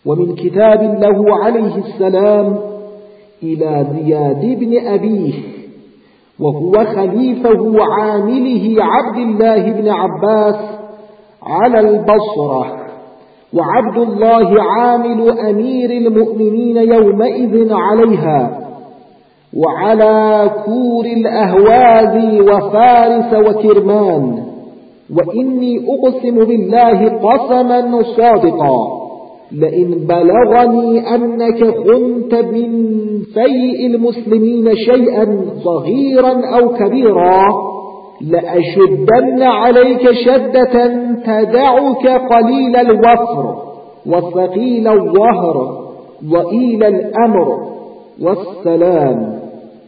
ومن كتاب له عليه السلام إلى زياد بن أبيه وهو خليفه عامله عبد الله بن عباس على البصرة، وعبد الله عامل أمير المؤمنين يومئذ عليها، وعلى كور الأهواز وفارس وكرمان. وإني أقسم بالله قسما صادقا لئن بلغني أنك خنت من فيء المسلمين شيئا صغيرا أو كبيرا لأشدن عليك شدة تدعك قليل الوفر وثقيل الظهر ضئيل الأمر. والسلام.